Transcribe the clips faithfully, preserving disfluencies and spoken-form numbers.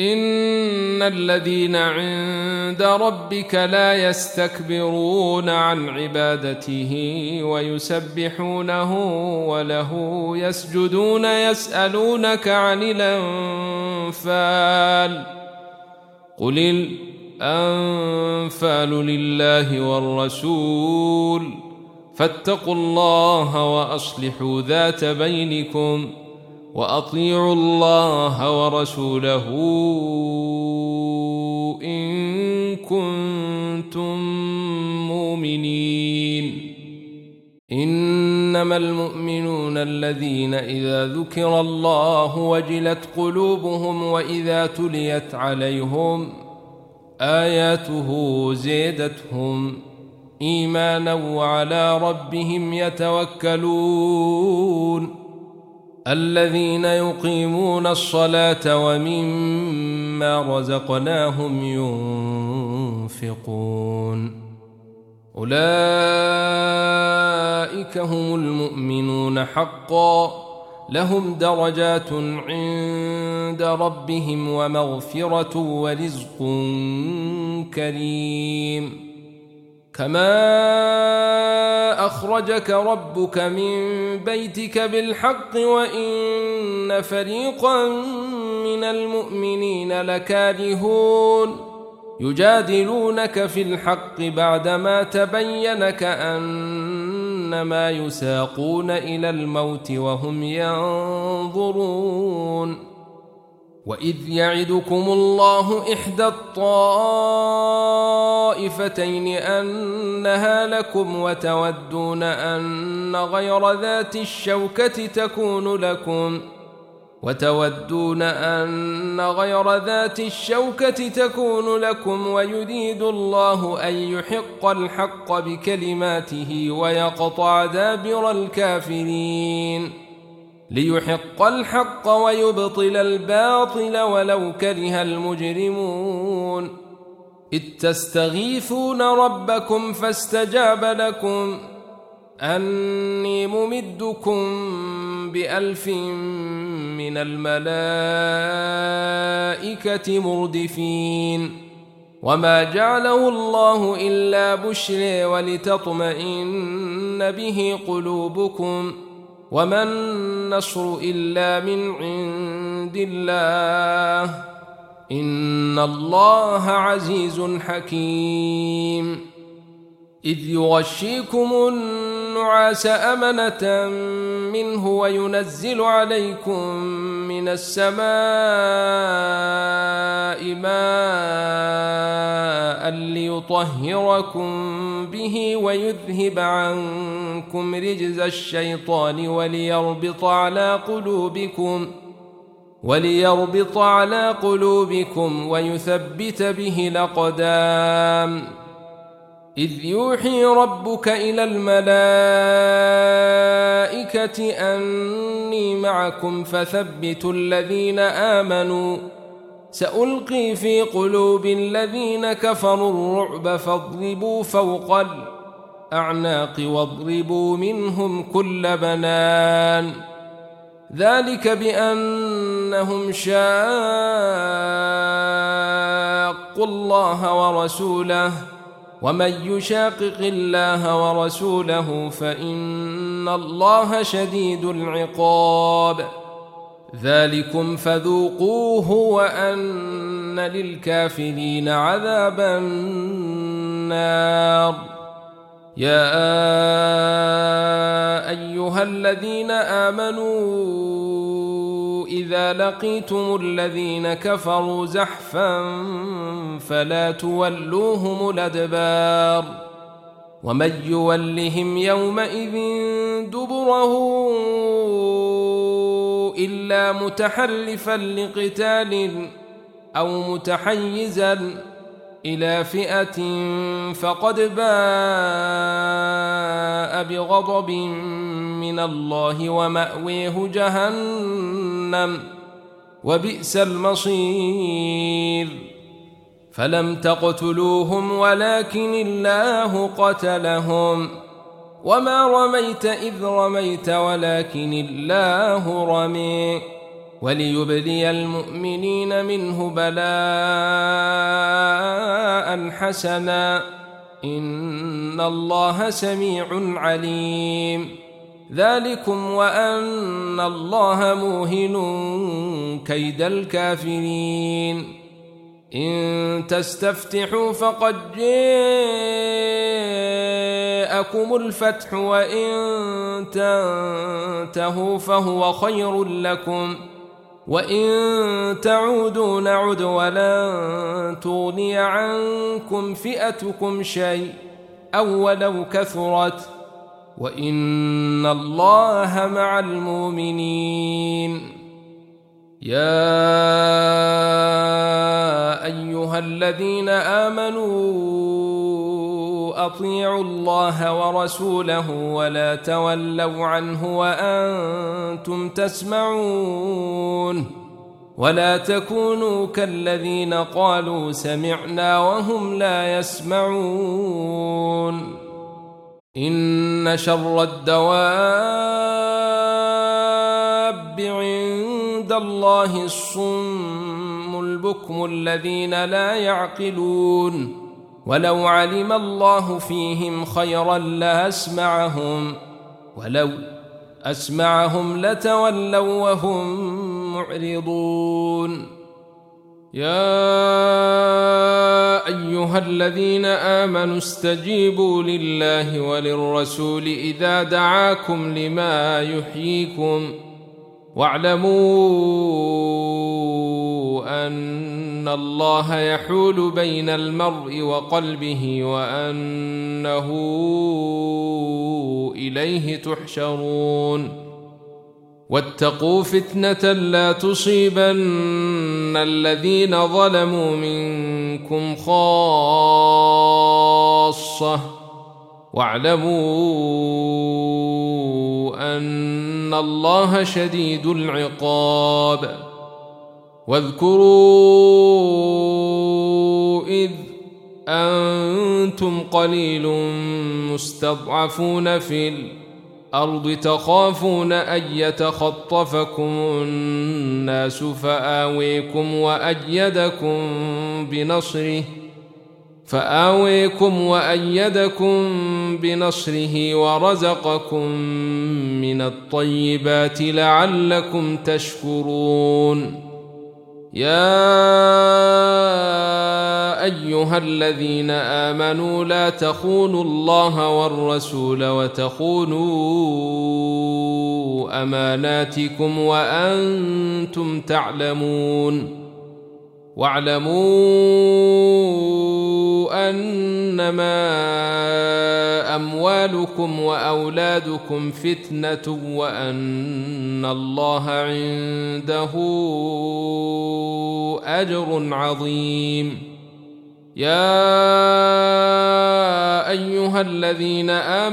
إن الذين عند ربك لا يستكبرون عن عبادته ويسبحونه وله يسجدون يسألونك عن الأنفال قل الأنفال لله والرسول فاتقوا الله وأصلحوا ذات بينكم وأطيعوا الله ورسوله إن كنتم مؤمنين. إنما المؤمنون الذين إذا ذكر الله وجلت قلوبهم وإذا تليت عليهم آياته زادتهم إيمانا وعلى ربهم يتوكلون. الذين يقيمون الصلاة ومما رزقناهم ينفقون أولئك هم المؤمنون حقا لهم درجات عند ربهم ومغفرة ورزق كريم. كما أخرجك ربك من بيتك بالحق وإن فريقا من المؤمنين لكارهون يجادلونك في الحق بعدما تبين كأنما يساقون إلى الموت وهم ينظرون. وإذ يعدكم الله إحدى الطائفتين أنها لكم وتودون أن غير ذات الشوكة تكون لكم وتودون أن غير ذات الشوكة تكون لكم ويريد الله أن يحق الحق بكلماته ويقطع دابر الكافرين ليحق الحق ويبطل الباطل ولو كره المجرمون. إذ تستغيثون ربكم فاستجاب لكم أني ممدكم بألف من الملائكة مردفين وما جعله الله إلا بشرى ولتطمئن به قلوبكم وما النصر إلا من عند الله إن الله عزيز حكيم. إذ يغشيكم النعاس أمنة منه وينزل عليكم من السماء ماء ليطهركم به ويذهب عنكم رجز الشيطان وليربط على قلوبكم وليربط على قلوبكم ويثبت به الأقدام. إذ يوحي ربك إلى الملائكة أني معكم فثبتوا الذين آمنوا سألقي في قلوب الذين كفروا الرعب فاضربوا فوق الأعناق واضربوا منهم كل بنان ذلك بأنهم شاقوا الله ورسوله ومن يشاقق الله ورسوله فإن الله شديد العقاب. ذلكم فذوقوه وأن للكافرين عذاب النار. يا أيها الذين آمنوا إذا لقيتم الذين كفروا زحفا فلا تولوهم الأدبار ومن يولهم يومئذ دبره إلا متحرفا لقتال أو متحيزا إلى فئة فقد باء بغضب من الله ومأويه جهنم وبئس المصير. فلم تقتلوهم ولكن الله قتلهم وما رميت إذ رميت ولكن الله رمي وليبلي المؤمنين منه بلاء حسنا إن الله سميع عليم. ذلكم وأن الله موهن كيد الكافرين. إن تستفتحوا فقد جاءكم الفتح وإن تنتهوا فهو خير لكم وإن تعودوا نعد ولن تغني عنكم فئتكم شيء أو ولو كثرت وإن الله مع المؤمنين. يا أيها الذين آمنوا أطيعوا الله ورسوله ولا تولوا عنه وأنتم تسمعون ولا تكونوا كالذين قالوا سمعنا وهم لا يسمعون. إن شر الدواب عند الله الصم البكم الذين لا يعقلون ولو علم الله فيهم خيرا لأسمعهم ولو أسمعهم لتولوا وهم معرضون. يا أيها الذين آمنوا استجيبوا لله وللرسول إذا دعاكم لما يحييكم واعلموا أن الله يحول بين المرء وقلبه وأنه إليه تحشرون. واتقوا فتنة لا تصيبن الذين ظلموا منكم خاصة واعلموا أن الله شديد العقاب. واذكروا إذ أنتم قليل مستضعفون في الأرض تخافون أن يتخطفكم الناس فآويكم وأيدكم بنصره فآويكم وأيدكم بنصره ورزقكم من الطيبات لعلكم تشكرون. يا أيها الذين آمنوا لا تخونوا الله والرسول وتخونوا أماناتكم وأنتم تعلمون. واعلموا أنما أموالكم وأولادكم فتنة وأن الله عنده أجر عظيم. يا أيها الذين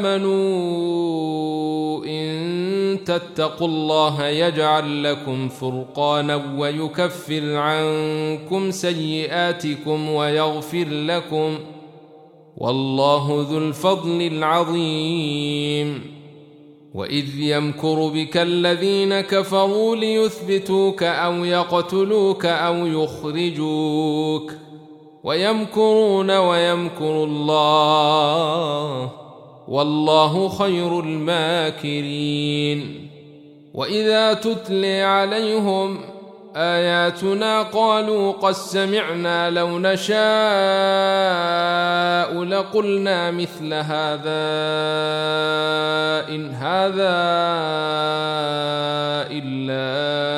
آمنوا إن تتقوا الله يجعل لكم فرقانا ويكفر عنكم سيئاتكم ويغفر لكم والله ذو الفضل العظيم. وإذ يمكر بك الذين كفروا ليثبتوك أو يقتلوك أو يخرجوك ويمكرون ويمكر الله والله خير الماكرين. وإذا تتلي عليهم آياتنا قالوا قد سمعنا لو نشاء لقلنا مثل هذا إن هذا إلا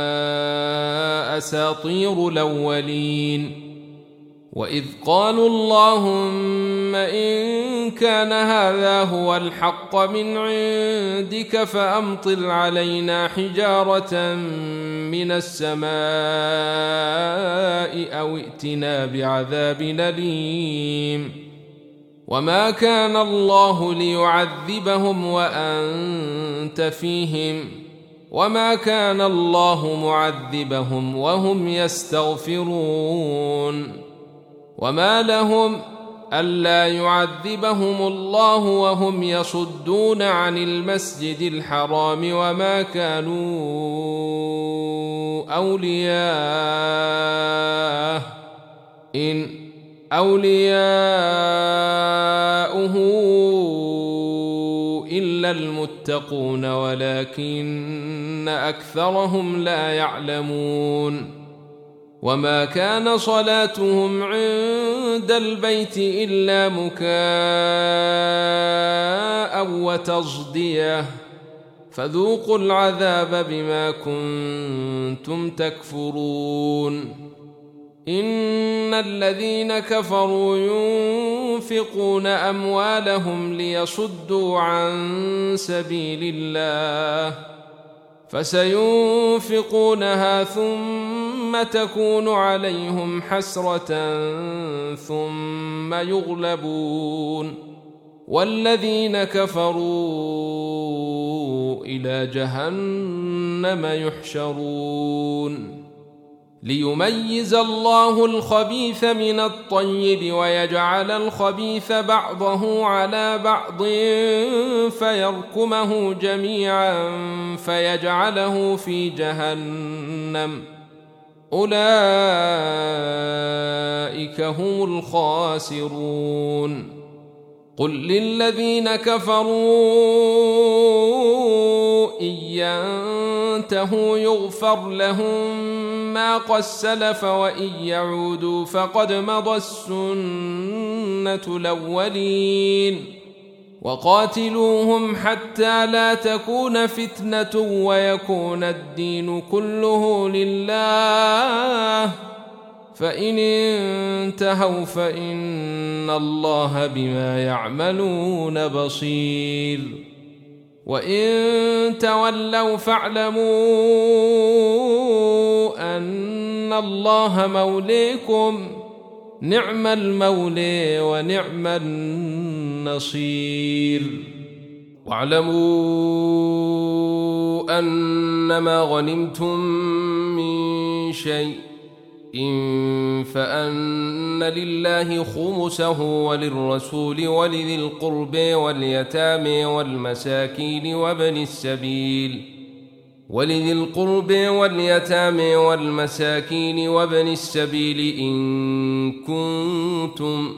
أساطير الأولين. وإذ قالوا اللهم إن كان هذا هو الحق من عندك فأمطر علينا حجارة من السماء أو ائتنا بعذاب أليم. وما كان الله ليعذبهم وأنت فيهم وما كان الله معذبهم وهم يستغفرون. وما لهم ألا يعذبهم الله وهم يصدون عن المسجد الحرام وما كانوا أولياءه إن أولياؤه إلا المتقون ولكن أكثرهم لا يعلمون وما كان صلاتهم عند البيت إلا مكاء وتصدية فذوقوا العذاب بما كنتم تكفرون إن الذين كفروا ينفقون أموالهم ليصدوا عن سبيل الله فسينفقونها ثم تكون عليهم حسرة ثم يغلبون والذين كفروا إلى جهنم يحشرون ليميز الله الخبيث من الطيب ويجعل الخبيث بعضه على بعض فيركمه جميعا فيجعله في جهنم أولئك هم الخاسرون قل للذين كفروا إن ينتهوا يغفر لهم ما قد سلف وإن يعودوا فقد مضى السنة الأولين وقاتلوهم حتى لا تكون فتنة ويكون الدين كله لله فإن انتهوا فإن الله بما يعملون بصير وإن تولوا فاعلموا أن الله موليكم نعم المولى ونعم النصير واعلموا أنما غنمتم من شيء إن فأن لله خمسه وللرسول ولذي القرب واليتامى والمساكين وابن السبيل ولذي القرب واليتامى والمساكين وابن السبيل إن كنتم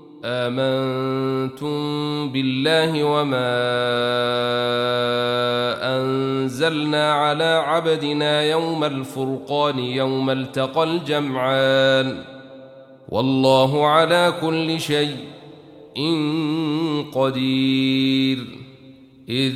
آمنتم بالله وما أنزلنا على عبدنا يوم الفرقان يوم التقى الجمعان والله على كل شيء قدير إذ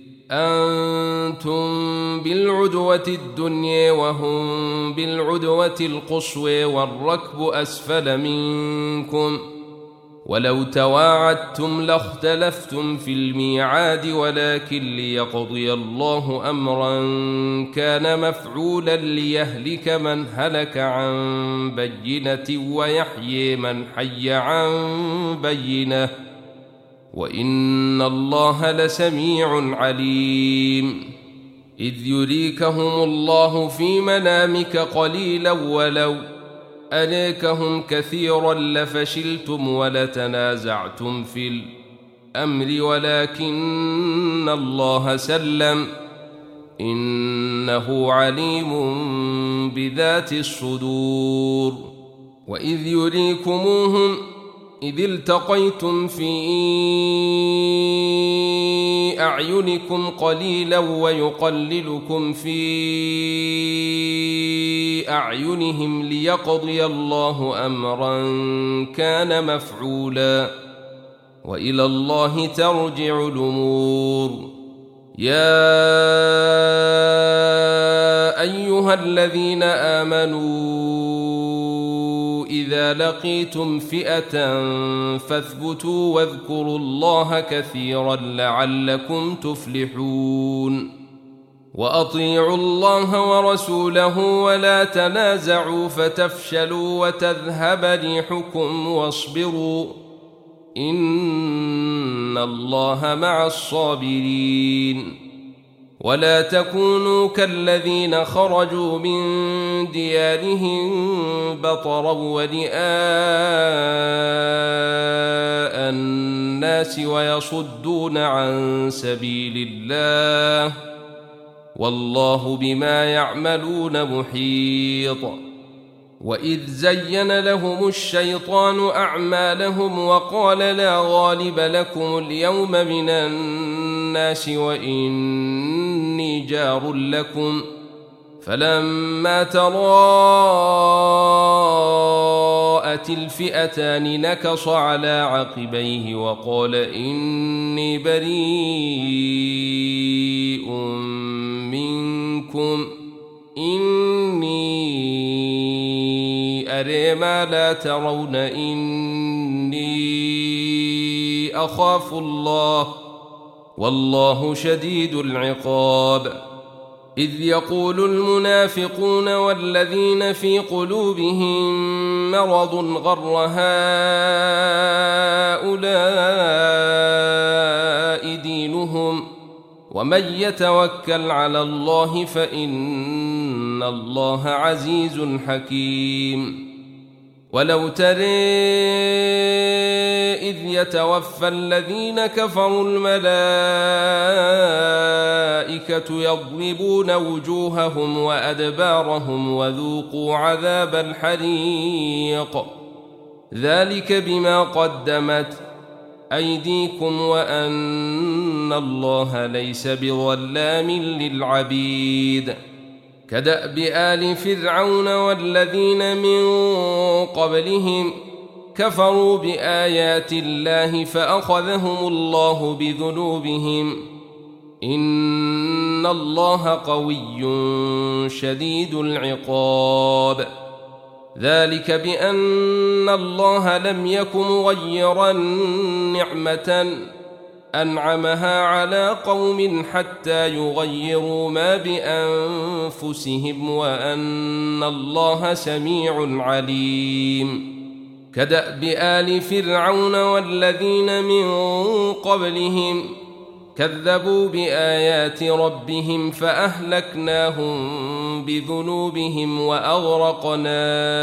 أنتم بالعدوة الدنيا وهم بالعدوة القصوى والركب أسفل منكم ولو تواعدتم لاختلفتم في الميعاد ولكن ليقضي الله أمرا كان مفعولا ليهلك من هلك عن بينة ويحيي من حي عن بينة وإن الله لسميع عليم إذ يريكهم الله في منامك قليلا ولو أريكهم كثيرا لفشلتم ولتنازعتم في الأمر ولكن الله سلم إنه عليم بذات الصدور وإذ يريكموهم إذ التقيتم في أعينكم قليلا ويقللكم في أعينهم ليقضي الله أمرا كان مفعولا وإلى الله ترجع الأمور يا أيها الذين آمنوا إذا لقيتم فئة فاثبتوا واذكروا الله كثيرا لعلكم تفلحون وأطيعوا الله ورسوله ولا تنازعوا فتفشلوا وتذهب ريحكم واصبروا إن الله مع الصابرين ولا تكونوا كالذين خرجوا من ديارهم بطرا ورئاء الناس ويصدون عن سبيل الله والله بما يعملون محيط. وإذ زين لهم الشيطان أعمالهم وقال لا غالب لكم اليوم من الناس وإني جار لكم فلما تراءت الفئتان نكص على عقبيه وقال إني بريء منكم إني أرى ما لا ترون إني أخاف الله والله شديد العقاب. إذ يقول المنافقون والذين في قلوبهم مرض غر هؤلاء دينهم ومن يتوكل على الله فإن الله عزيز حكيم. ولو ترى إذ يتوفى الذين كفروا الملائكة يضربون وجوههم وأدبارهم وذوقوا عذاب الحريق ذلك بما قدمت أيديكم وأن الله ليس بظلام للعبيد. كدأب آل فرعون والذين من قبلهم كفروا بآيات الله فأخذهم الله بذنوبهم إن الله قوي شديد العقاب. ذلك بأن الله لم يك مغيرا نعمة أنعمها على قوم حتى يغيروا ما بأنفسهم وأن الله سميع عليم. كدأب آل فرعون والذين من قبلهم كذبوا بآيات ربهم فأهلكناهم بذنوبهم وأغرقنا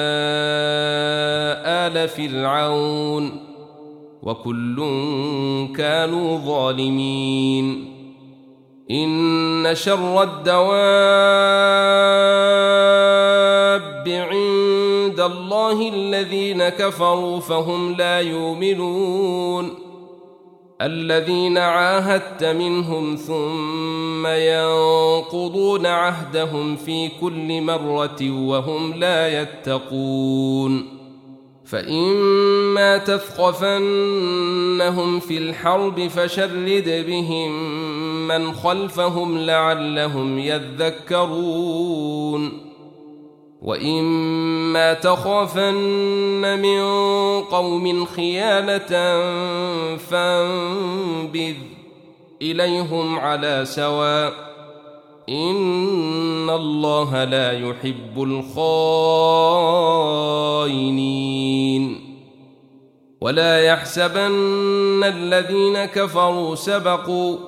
آل فرعون وكل كانوا ظالمين. إن شر الدواب عند الله الذين كفروا فهم لا يؤمنون الذين عاهدت منهم ثم ينقضون عهدهم في كل مرة وهم لا يتقون. فإما تثقفنهم في الحرب فشرد بهم من خلفهم لعلهم يذكرون. وإما تخافن من قوم خيانة فانبذ إليهم على سواء إن الله لا يحب الخائنين. ولا يحسبن الذين كفروا سبقوا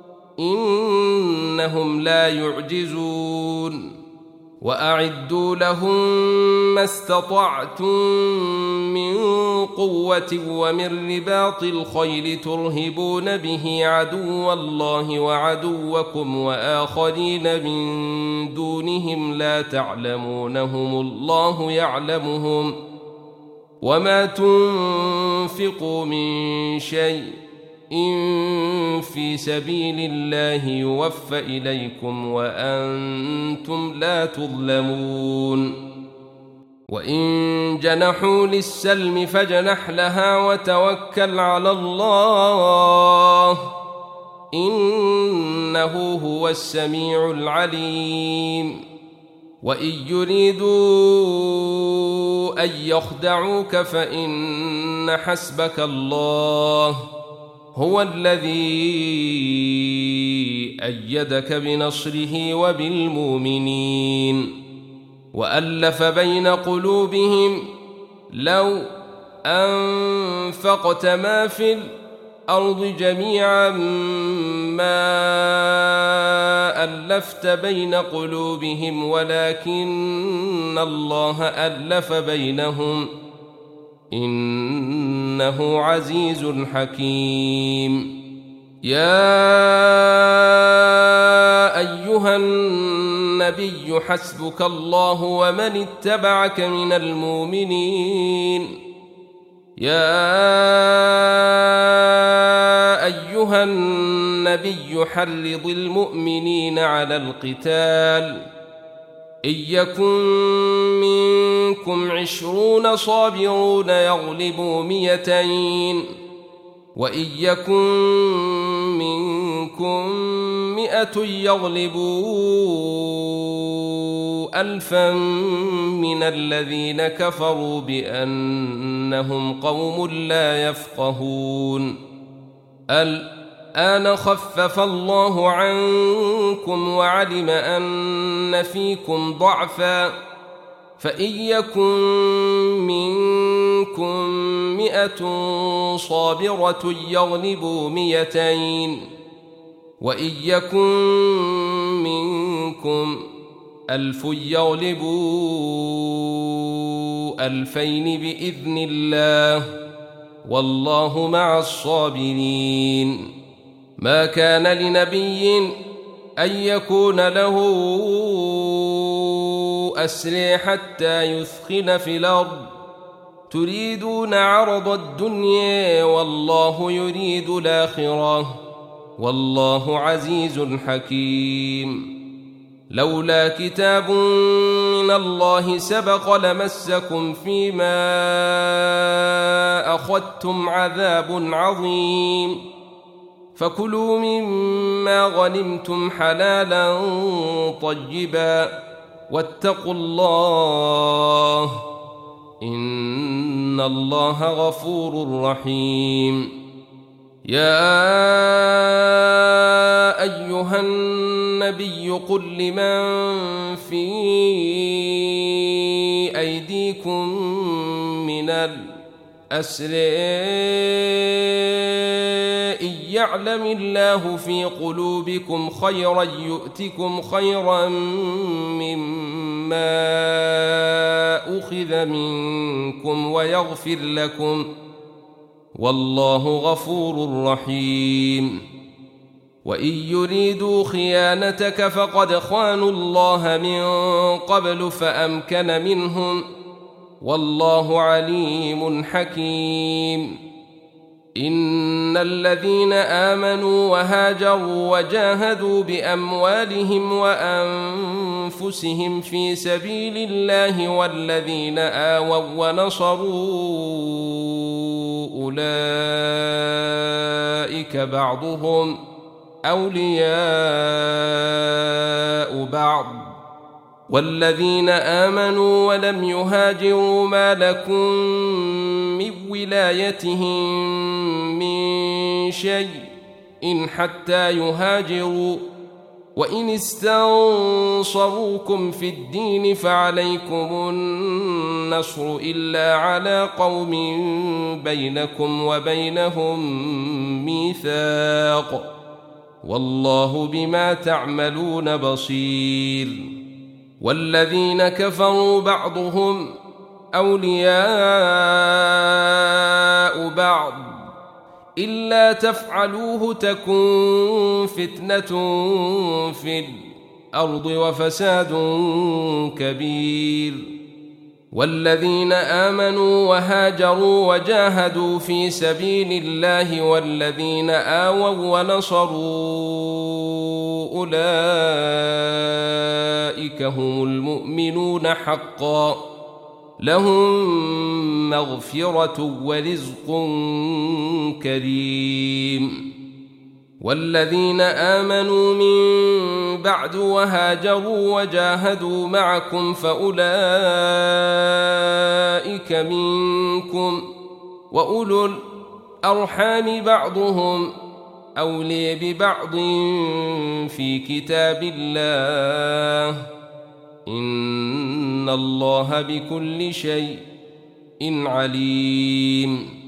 إنهم لا يعجزون. وأعدوا لهم ما استطعتم من قوة ومن رباط الخيل ترهبون به عدو الله وعدوكم وآخرين من دونهم لا تعلمونهم الله يعلمهم وما تنفقوا من شيء إن في سبيل الله يوفى إليكم وأنتم لا تظلمون. وإن جنحوا للسلم فاجنح لها وتوكل على الله إنه هو السميع العليم. وإن يريدوا أن يخدعوك فإن حسبك الله هو الذي أيدك بنصره وبالمؤمنين وألف بين قلوبهم لو أنفقت ما في الأرض جميعا ما ألفت بين قلوبهم ولكن الله ألف بينهم إنه عزيز حكيم. يا أيها النبي حسبك الله ومن اتبعك من المؤمنين. يا أيها النبي حرض المؤمنين على القتال إن يكن منكم عشرون صابرون يغلبوا مئتين وإن يكن منكم مئة يغلبوا ألفا من الذين كفروا بأنهم قوم لا يفقهون. الآن خفف الله عنكم وعلم أن فيكم ضعفا فإن يكن منكم مئة صابرة يغلبوا مئتين وإن يكن منكم ألف يغلبوا ألفين بإذن الله والله مع الصابرين. ما كان لنبي أن يكون له أسرى حتى يثخن في الأرض تريدون عرض الدنيا والله يريد الآخرة والله عزيز حكيم. لولا كتاب من الله سبق لمسكم فيما أخذتم عذاب عظيم فكلوا مما غنمتم حلالا طيبا واتقوا الله إن الله غفور رحيم. يا أيها النبي قل لمن في أيديكم من الأسرى إن يعلم الله في قلوبكم خيرا يؤتكم خيرا مما أخذ منكم ويغفر لكم والله غفور رحيم. وإن يريدوا خيانتك فقد خانوا الله من قبل فأمكن منهم والله عليم حكيم. إن الذين آمنوا وهاجروا وجاهدوا بأموالهم وأنفسهم في سبيل الله والذين آووا ونصروا أولئك بعضهم أولياء بعض والذين آمنوا ولم يهاجروا ما لكم من ولايتهم من شيء إن حتى يهاجروا وإن استنصروكم في الدين فعليكم النصر إلا على قوم بينكم وبينهم ميثاق والله بما تعملون بصير. والذين كفروا بعضهم أولياء بعض إلا تفعلوه تكن فتنة في الأرض وفساد كبير. والذين آمنوا وهاجروا وجاهدوا في سبيل الله والذين آووا ونصروا أولئك هم المؤمنون حقا لهم مغفرة ورزق كريم. والذين آمنوا من بعد وهاجروا وجاهدوا معكم فأولئك منكم وأولو الأرحام بعضهم أولي ببعض في كتاب الله إن الله بكل شيء عليم.